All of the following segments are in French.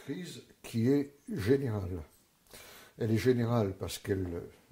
crise qui est générale. Elle est générale parce qu'elle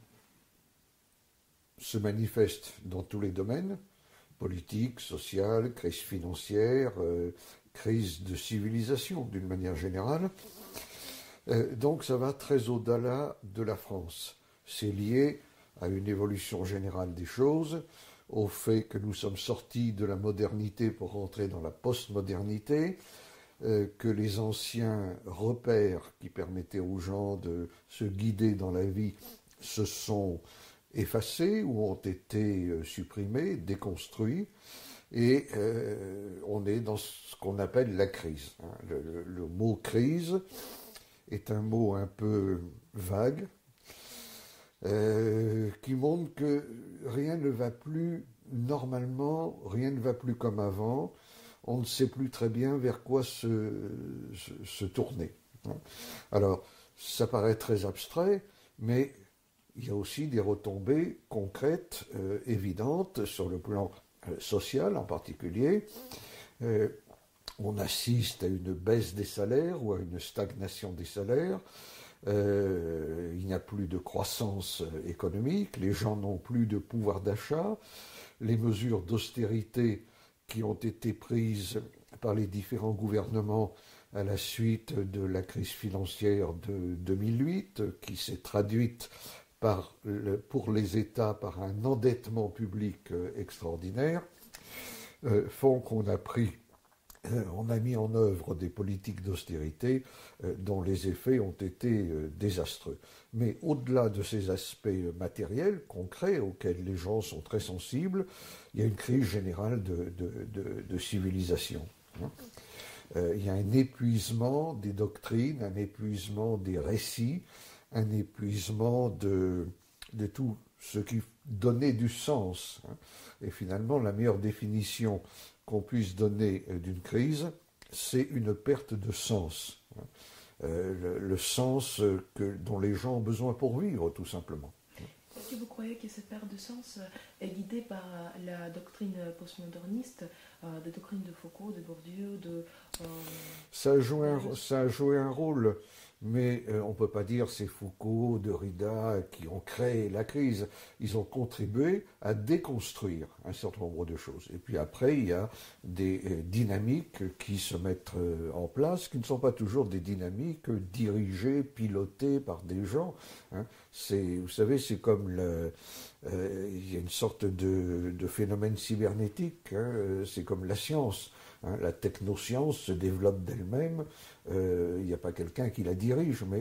se manifeste dans tous les domaines, politique, social, crise financière, crise de civilisation d'une manière générale. Donc ça va très au-delà de la France. C'est lié à une évolution générale des choses, au fait que nous sommes sortis de la modernité pour rentrer dans la postmodernité, que les anciens repères qui permettaient aux gens de se guider dans la vie se sont effacés ou ont été supprimés, déconstruits, et on est dans ce qu'on appelle la crise. Le mot crise est un mot un peu vague, qui montre que rien ne va plus normalement, rien ne va plus comme avant, on ne sait plus très bien vers quoi se tourner. Alors, ça paraît très abstrait, mais il y a aussi des retombées concrètes, évidentes, sur le plan social en particulier. On assiste à une baisse des salaires ou à une stagnation des salaires. Il n'y a plus de croissance économique, les gens n'ont plus de pouvoir d'achat, les mesures d'austérité qui ont été prises par les différents gouvernements à la suite de la crise financière de 2008, qui s'est traduite pour les États par un endettement public extraordinaire, font qu'on on a mis en œuvre des politiques d'austérité dont les effets ont été désastreux. Mais au-delà de ces aspects matériels, concrets, auxquels les gens sont très sensibles, il y a une crise générale de civilisation. Il y a un épuisement des doctrines, un épuisement des récits, un épuisement de tout ce qui donnait du sens. Et finalement, la meilleure définition qu'on puisse donner d'une crise, c'est une perte de sens. Le sens dont les gens ont besoin pour vivre, tout simplement. Est-ce que vous croyez que cette perte de sens est guidée par la doctrine postmoderniste, des doctrines de Foucault, de Bourdieu, Ça a joué un rôle, mais on ne peut pas dire c'est Foucault, Derrida qui ont créé la crise. Ils ont contribué à déconstruire un certain nombre de choses. Et puis après, il y a des dynamiques qui se mettent en place, qui ne sont pas toujours des dynamiques dirigées, pilotées par des gens. Vous savez, c'est comme il y a une sorte de phénomène cybernétique, c'est comme la science. La technoscience se développe d'elle-même, il n'y a pas quelqu'un qui la dirige, mais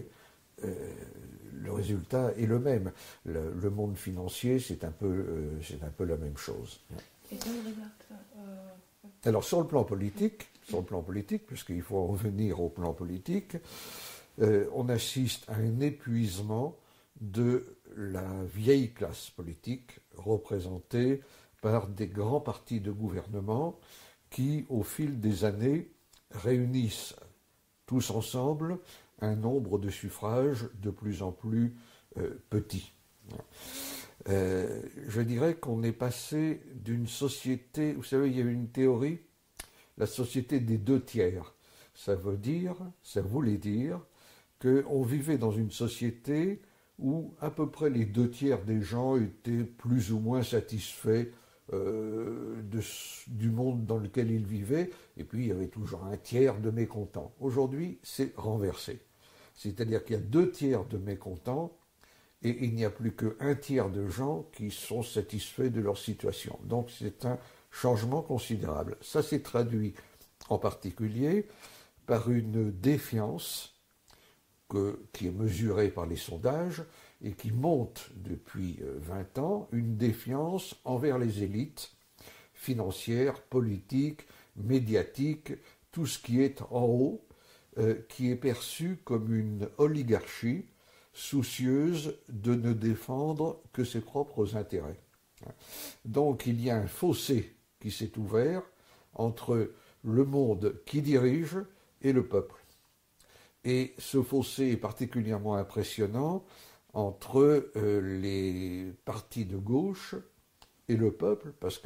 le résultat est le même. Le monde financier, c'est un peu la même chose. Et quand on regarde, alors sur le plan politique, puisqu'il faut en venir au plan politique, on assiste à un épuisement de la vieille classe politique représentée par des grands partis de gouvernement qui, au fil des années, réunissent tous ensemble un nombre de suffrages de plus en plus petit. Je dirais qu'on est passé d'une société, vous savez, il y a une théorie, la société des 2 tiers. Ça voulait dire qu'on vivait dans une société où à peu près les 2 tiers des gens étaient plus ou moins satisfaits du monde dans lequel ils vivaient, et puis il y avait toujours un tiers de mécontents. Aujourd'hui, c'est renversé. C'est-à-dire qu'il y a 2 tiers de mécontents, et il n'y a plus qu'un tiers de gens qui sont satisfaits de leur situation. Donc c'est un changement considérable. Ça s'est traduit en particulier par une défiance qui est mesurée par les sondages et qui monte depuis 20 ans, une défiance envers les élites financières, politiques, médiatiques, tout ce qui est en haut, qui est perçu comme une oligarchie soucieuse de ne défendre que ses propres intérêts. Donc il y a un fossé qui s'est ouvert entre le monde qui dirige et le peuple. Et ce fossé est particulièrement impressionnant entre les partis de gauche et le peuple, parce que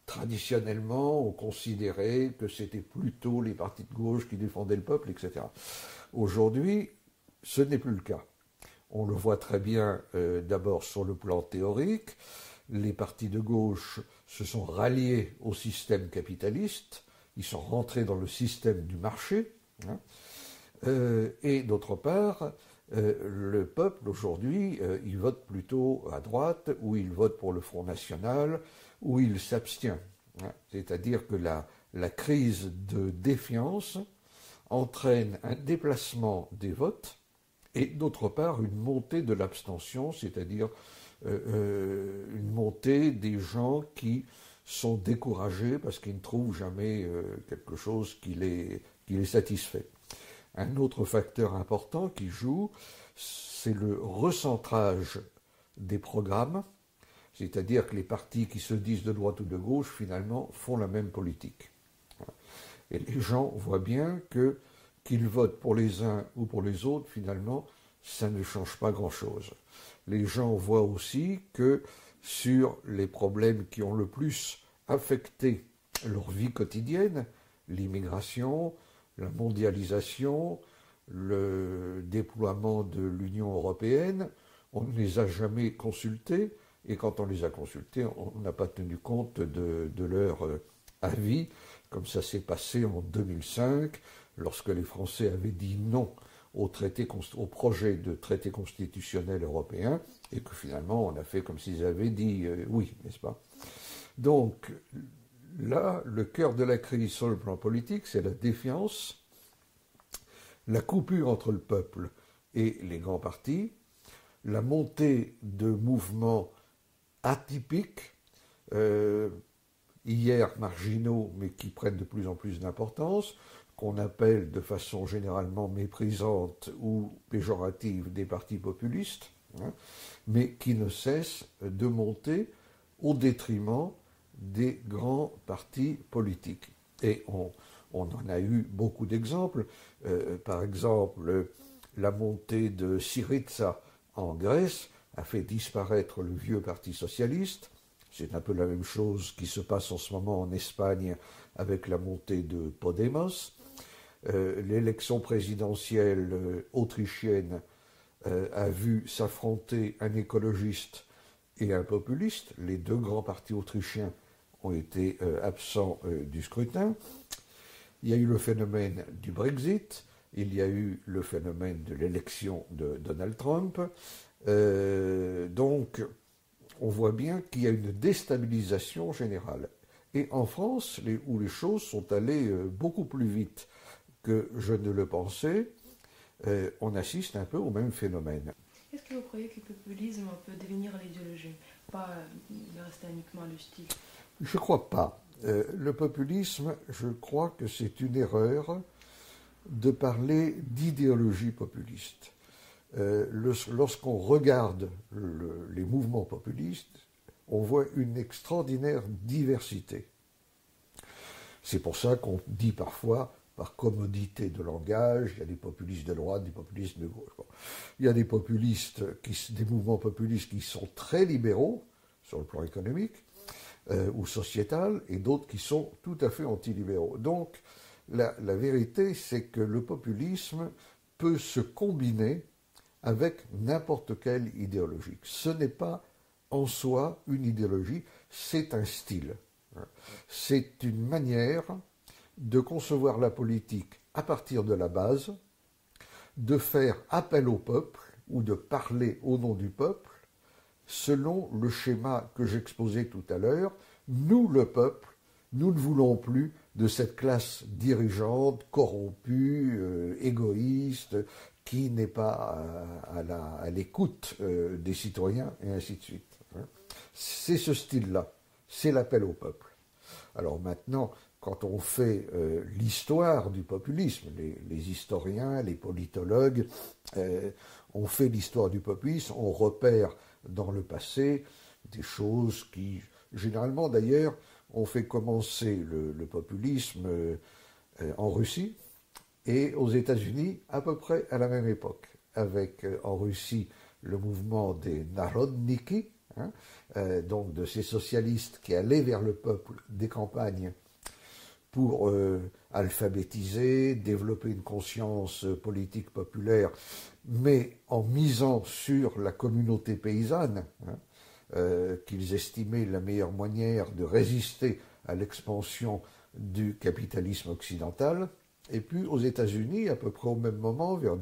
traditionnellement, on considérait que c'était plutôt les partis de gauche qui défendaient le peuple, etc. Aujourd'hui, ce n'est plus le cas. On le voit très bien d'abord sur le plan théorique. Les partis de gauche se sont ralliés au système capitaliste, ils sont rentrés dans le système du marché, hein, et d'autre part, le peuple aujourd'hui, il vote plutôt à droite, ou il vote pour le Front National, ou il s'abstient. Hein. C'est-à-dire que la crise de défiance entraîne un déplacement des votes, et d'autre part une montée de l'abstention, c'est-à-dire une montée des gens qui sont découragés parce qu'ils ne trouvent jamais quelque chose qui les satisfait. Un autre facteur important qui joue, c'est le recentrage des programmes, c'est-à-dire que les partis qui se disent de droite ou de gauche, finalement, font la même politique. Et les gens voient bien que qu'ils votent pour les uns ou pour les autres, finalement, ça ne change pas grand-chose. Les gens voient aussi que sur les problèmes qui ont le plus affecté leur vie quotidienne, l'immigration, la mondialisation, le déploiement de l'Union européenne, on ne les a jamais consultés, et quand on les a consultés, on n'a pas tenu compte de leur avis, comme ça s'est passé en 2005, lorsque les Français avaient dit non au projet de traité constitutionnel européen, et que finalement on a fait comme s'ils avaient dit oui, n'est-ce pas? Donc là, le cœur de la crise sur le plan politique, c'est la défiance, la coupure entre le peuple et les grands partis, la montée de mouvements atypiques, hier marginaux, mais qui prennent de plus en plus d'importance, qu'on appelle de façon généralement méprisante ou péjorative des partis populistes, hein, mais qui ne cessent de monter au détriment des grands partis politiques. Et on en a eu beaucoup d'exemples. Par exemple, la montée de Syriza en Grèce a fait disparaître le vieux parti socialiste. C'est un peu la même chose qui se passe en ce moment en Espagne avec la montée de Podemos. L'élection présidentielle autrichienne a vu s'affronter un écologiste et un populiste. Les deux grands partis autrichiens ont été absents du scrutin. Il y a eu le phénomène du Brexit, il y a eu le phénomène de l'élection de Donald Trump. Donc, on voit bien qu'il y a une déstabilisation générale. Et en France, où les choses sont allées beaucoup plus vite que je ne le pensais, on assiste un peu au même phénomène. Est-ce que vous croyez que le populisme peut devenir l'idéologie, pas rester uniquement le style? Je ne crois pas. Le populisme, je crois que c'est une erreur de parler d'idéologie populiste. Lorsqu'on regarde les mouvements populistes, on voit une extraordinaire diversité. C'est pour ça qu'on dit parfois, par commodité de langage, il y a des populistes de droite, des populistes de gauche. Bon. Il y a des des mouvements populistes qui sont très libéraux sur le plan économique ou sociétal, et d'autres qui sont tout à fait antilibéraux. Donc, la vérité, c'est que le populisme peut se combiner avec n'importe quelle idéologie. Ce n'est pas en soi une idéologie, c'est un style. C'est une manière de concevoir la politique à partir de la base, de faire appel au peuple ou de parler au nom du peuple selon le schéma que j'exposais tout à l'heure. Nous, le peuple, nous ne voulons plus de cette classe dirigeante, corrompue, égoïste, qui n'est pas à l'écoute des citoyens, et ainsi de suite. C'est ce style-là, c'est l'appel au peuple. Alors maintenant, quand on fait l'histoire du populisme, les historiens, les politologues, on fait l'histoire du populisme, on repère dans le passé des choses qui, généralement d'ailleurs, ont fait commencer le populisme en Russie et aux États-Unis à peu près à la même époque, avec en Russie le mouvement des Narodniki, hein, donc de ces socialistes qui allaient vers le peuple des campagnes pour alphabétiser, développer une conscience politique populaire, mais en misant sur la communauté paysanne, hein, qu'ils estimaient la meilleure manière de résister à l'expansion du capitalisme occidental. Et puis aux États-Unis, à peu près au même moment, vers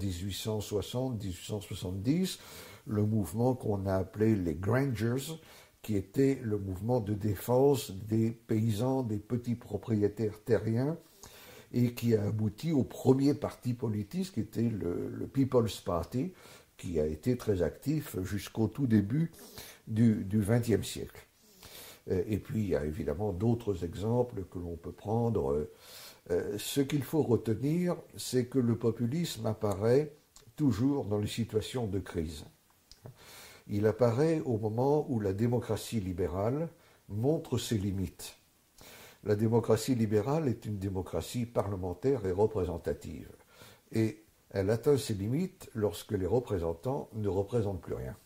1860-1870, le mouvement qu'on a appelé les Grangers, qui était le mouvement de défense des paysans, des petits propriétaires terriens, et qui a abouti au premier parti politique, qui était le People's Party, qui a été très actif jusqu'au tout début du XXe siècle. Et puis il y a évidemment d'autres exemples que l'on peut prendre. Ce qu'il faut retenir, c'est que le populisme apparaît toujours dans les situations de crise. Il apparaît au moment où la démocratie libérale montre ses limites. La démocratie libérale est une démocratie parlementaire et représentative. Et elle atteint ses limites lorsque les représentants ne représentent plus rien.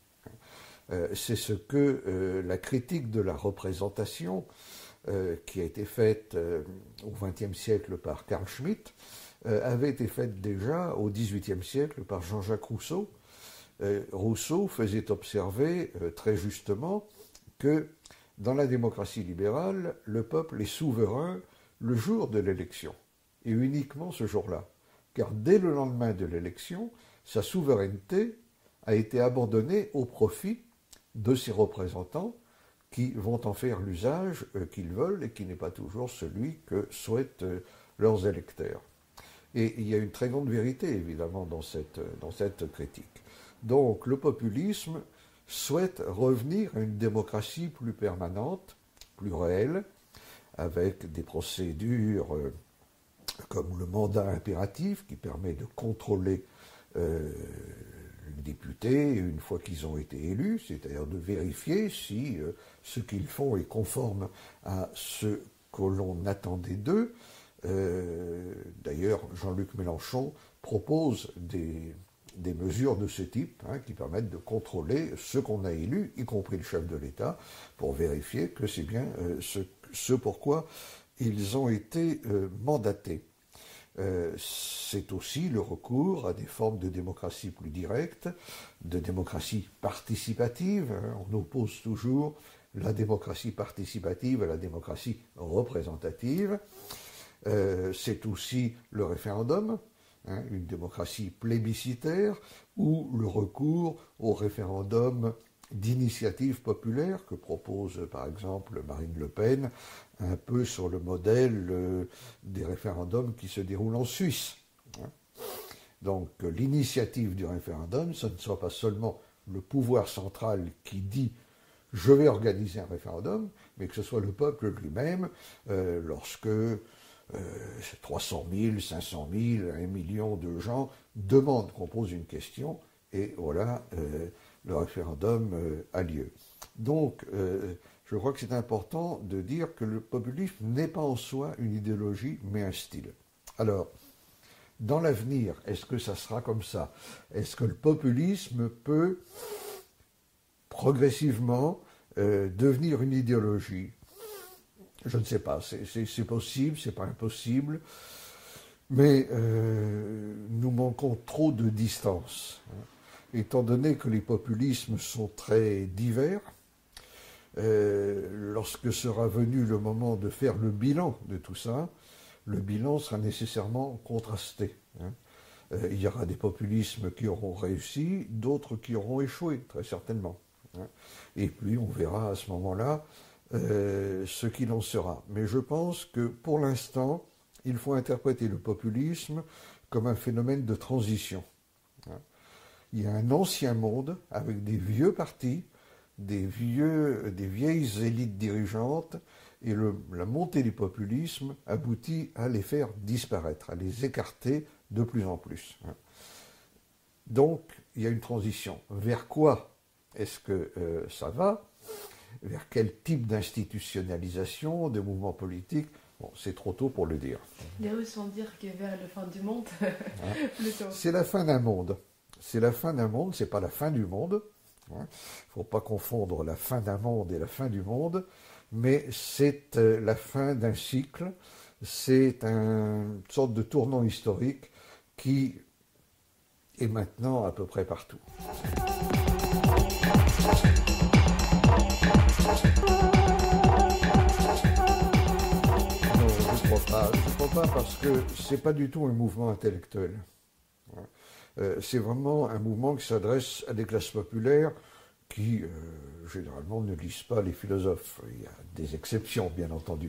C'est ce que la critique de la représentation, qui a été faite au XXe siècle par Carl Schmitt, avait été faite déjà au XVIIIe siècle par Jean-Jacques Rousseau. Rousseau faisait observer très justement que dans la démocratie libérale, le peuple est souverain le jour de l'élection, et uniquement ce jour-là. Car dès le lendemain de l'élection, sa souveraineté a été abandonnée au profit de ses représentants qui vont en faire l'usage qu'ils veulent et qui n'est pas toujours celui que souhaitent leurs électeurs. Et il y a une très grande vérité, évidemment, dans cette critique. Donc, le populisme souhaite revenir à une démocratie plus permanente, plus réelle, avec des procédures comme le mandat impératif qui permet de contrôler les députés une fois qu'ils ont été élus, c'est-à-dire de vérifier si ce qu'ils font est conforme à ce que l'on attendait d'eux. D'ailleurs, Jean-Luc Mélenchon propose des mesures de ce type qui permettent de contrôler ce qu'on a élu, y compris le chef de l'État, pour vérifier que c'est bien ce pourquoi ils ont été mandatés. C'est aussi le recours à des formes de démocratie plus directe, de démocratie participative. On oppose toujours la démocratie participative à la démocratie représentative. C'est aussi le référendum, une démocratie plébiscitaire, ou le recours au référendum d'initiative populaire que propose par exemple Marine Le Pen, un peu sur le modèle des référendums qui se déroulent en Suisse. Donc l'initiative du référendum, ce ne soit pas seulement le pouvoir central qui dit « je vais organiser un référendum », mais que ce soit le peuple lui-même, lorsque 300 000, 500 000, 1 million de gens demandent qu'on pose une question, et voilà, le référendum a lieu. Donc, je crois que c'est important de dire que le populisme n'est pas en soi une idéologie, mais un style. Alors, dans l'avenir, est-ce que ça sera comme ça? Est-ce que le populisme peut progressivement devenir une idéologie? Je ne sais pas, c'est possible, c'est pas impossible, mais nous manquons trop de distance. Étant donné que les populismes sont très divers, lorsque sera venu le moment de faire le bilan de tout ça, le bilan sera nécessairement contrasté. Il y aura des populismes qui auront réussi, d'autres qui auront échoué, très certainement. Et puis on verra à ce moment-là ce qu'il en sera. Mais je pense que pour l'instant, il faut interpréter le populisme comme un phénomène de transition. Il y a un ancien monde avec des vieux partis, des vieilles élites dirigeantes, et la montée du populisme aboutit à les faire disparaître, à les écarter de plus en plus. Donc, il y a une transition. Vers quoi est-ce que ça va? Vers quel type d'institutionnalisation, de mouvement politique? Bon, c'est trop tôt pour le dire. Les Russes vont dire que vers la fin du monde, plutôt. C'est la fin d'un monde. C'est la fin d'un monde, c'est pas la fin du monde. Il ne faut pas confondre la fin d'un monde et la fin du monde, mais c'est la fin d'un cycle, c'est une sorte de tournant historique qui est maintenant à peu près partout. Non, je ne crois pas. Je ne crois pas parce que ce n'est pas du tout un mouvement intellectuel. C'est vraiment un mouvement qui s'adresse à des classes populaires qui, généralement, ne lisent pas les philosophes. Il y a des exceptions, bien entendu.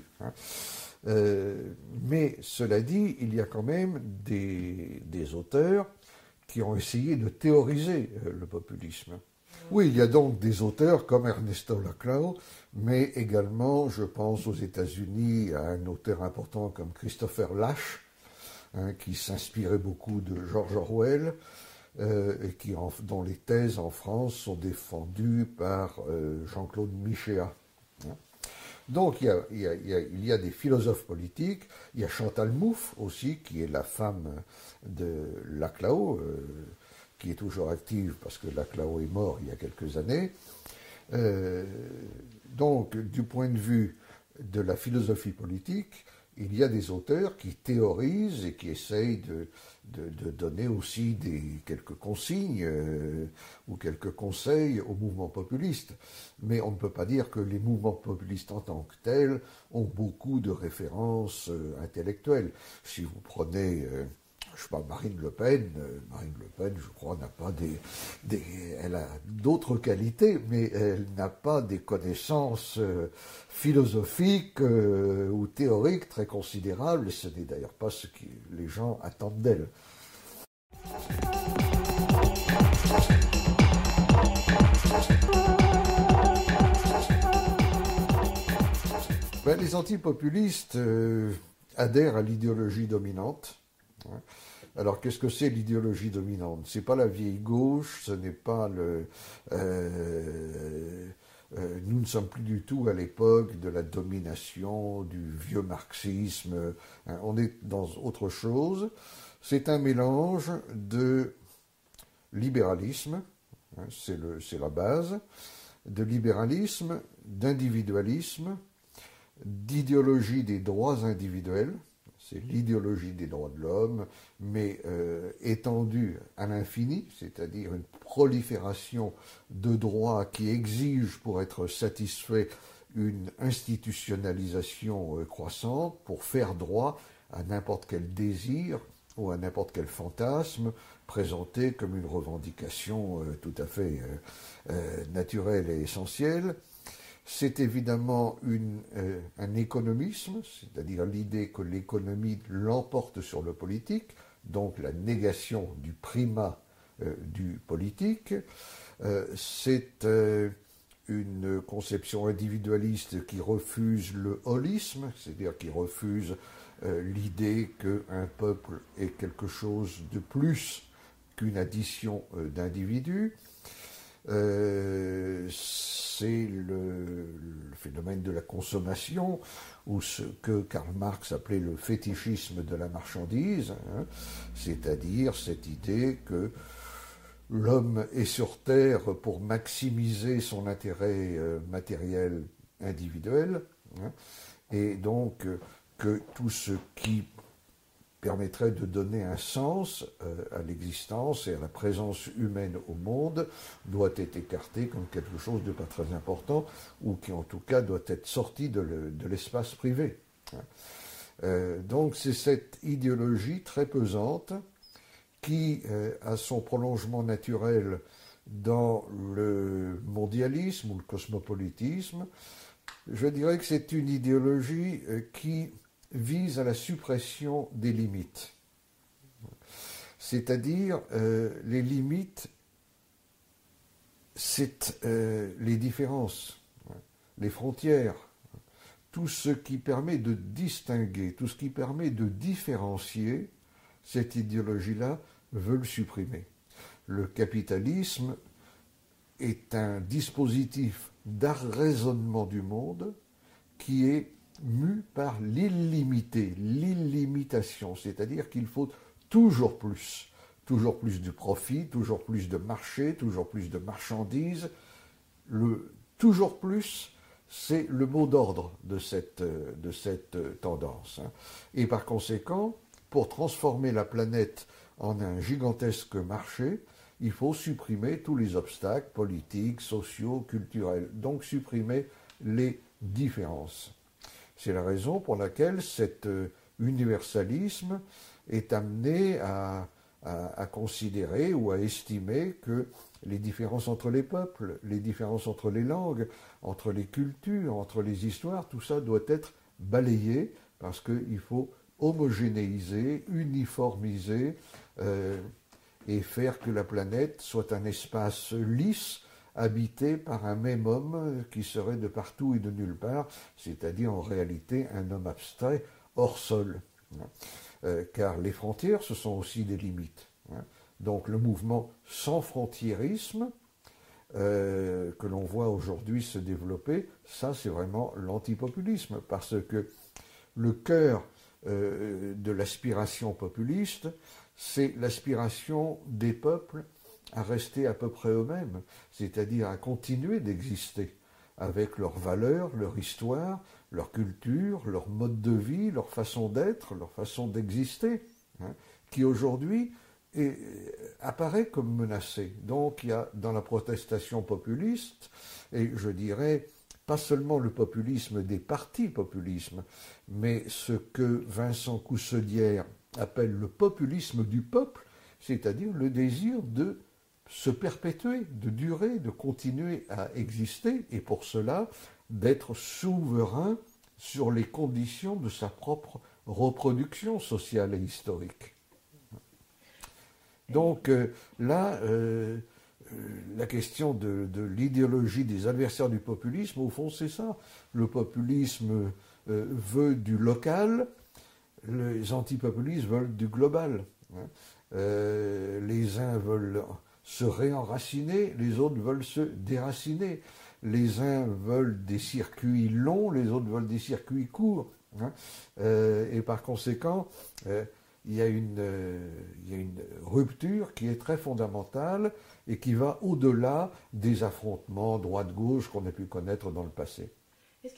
Mais cela dit, il y a quand même des auteurs qui ont essayé de théoriser le populisme. Oui, il y a donc des auteurs comme Ernesto Laclau, mais également, je pense aux États-Unis, à un auteur important comme Christopher Lasch, qui s'inspirait beaucoup de George Orwell, et dont les thèses en France sont défendues par Jean-Claude Michéa. Donc il y a des philosophes politiques, il y a Chantal Mouffe aussi, qui est la femme de Laclau, qui est toujours active parce que Laclau est mort il y a quelques années. Donc du point de vue de la philosophie politique, il y a des auteurs qui théorisent et qui essayent de donner aussi quelques consignes ou quelques conseils aux mouvements populistes. Mais on ne peut pas dire que les mouvements populistes en tant que tels ont beaucoup de références intellectuelles. Si vous prenez je sais pas, Marine Le Pen, je crois, n'a pas elle a d'autres qualités, mais elle n'a pas des connaissances philosophiques ou théoriques très considérables, et ce n'est d'ailleurs pas ce que les gens attendent d'elle. Ben, les antipopulistes adhèrent à l'idéologie dominante. Alors, qu'est-ce que c'est l'idéologie dominante? C'est pas la vieille gauche, ce n'est pas nous ne sommes plus du tout à l'époque de la domination, du vieux marxisme. On est dans autre chose. C'est un mélange de libéralisme, c'est la base, de libéralisme, d'individualisme, d'idéologie des droits individuels. C'est l'idéologie des droits de l'homme, mais étendue à l'infini, c'est-à-dire une prolifération de droits qui exigent pour être satisfait une institutionnalisation croissante pour faire droit à n'importe quel désir ou à n'importe quel fantasme présenté comme une revendication tout à fait naturelle et essentielle. C'est évidemment un économisme, c'est-à-dire l'idée que l'économie l'emporte sur le politique, donc la négation du primat du politique. C'est une conception individualiste qui refuse le holisme, c'est-à-dire qui refuse l'idée qu'un peuple est quelque chose de plus qu'une addition d'individus. C'est le phénomène de la consommation, ou ce que Karl Marx appelait le fétichisme de la marchandise, c'est-à-dire cette idée que l'homme est sur Terre pour maximiser son intérêt matériel individuel, et donc que tout ce qui permettrait de donner un sens à l'existence et à la présence humaine au monde doit être écarté comme quelque chose de pas très important ou qui en tout cas doit être sorti de l'espace privé. Donc c'est cette idéologie très pesante qui a son prolongement naturel dans le mondialisme ou le cosmopolitisme. Je dirais que c'est une idéologie qui vise à la suppression des limites. C'est-à-dire, les limites, c'est les différences, les frontières, tout ce qui permet de distinguer, tout ce qui permet de différencier, cette idéologie-là veut le supprimer. Le capitalisme est un dispositif d'arraisonnement du monde qui est mu par l'illimité, l'illimitation, c'est-à-dire qu'il faut toujours plus, toujours plus de profit, toujours plus de marché, toujours plus de marchandises. Le toujours plus, c'est le mot d'ordre de cette tendance. Et par conséquent, pour transformer la planète en un gigantesque marché, il faut supprimer tous les obstacles politiques, sociaux, culturels. Donc supprimer les différences. C'est la raison pour laquelle cet universalisme est amené à considérer ou à estimer que les différences entre les peuples, les différences entre les langues, entre les cultures, entre les histoires, tout ça doit être balayé parce qu'il faut homogénéiser, uniformiser et faire que la planète soit un espace lisse habité par un même homme qui serait de partout et de nulle part, c'est-à-dire en réalité un homme abstrait hors sol. Car les frontières, ce sont aussi des limites. Donc le mouvement sans frontiérisme que l'on voit aujourd'hui se développer, ça c'est vraiment l'antipopulisme, parce que le cœur de l'aspiration populiste, c'est l'aspiration des peuples à rester à peu près eux-mêmes, c'est-à-dire à continuer d'exister avec leurs valeurs, leur histoire, leur culture, leur mode de vie, leur façon d'être, leur façon d'exister, qui aujourd'hui apparaît comme menacée. Donc il y a dans la protestation populiste, et je dirais pas seulement le populisme des partis populismes, mais ce que Vincent Cousselière appelle le populisme du peuple, c'est-à-dire le désir de se perpétuer, de durer, de continuer à exister, et pour cela d'être souverain sur les conditions de sa propre reproduction sociale et historique. Donc là, la question de l'idéologie des adversaires du populisme, au fond, c'est ça. Le populisme veut du local, les antipopulistes veulent du global. Les uns veulent se réenraciner, les autres veulent se déraciner. Les uns veulent des circuits longs, les autres veulent des circuits courts. Et par conséquent, il y a une rupture qui est très fondamentale et qui va au-delà des affrontements droite-gauche qu'on a pu connaître dans le passé.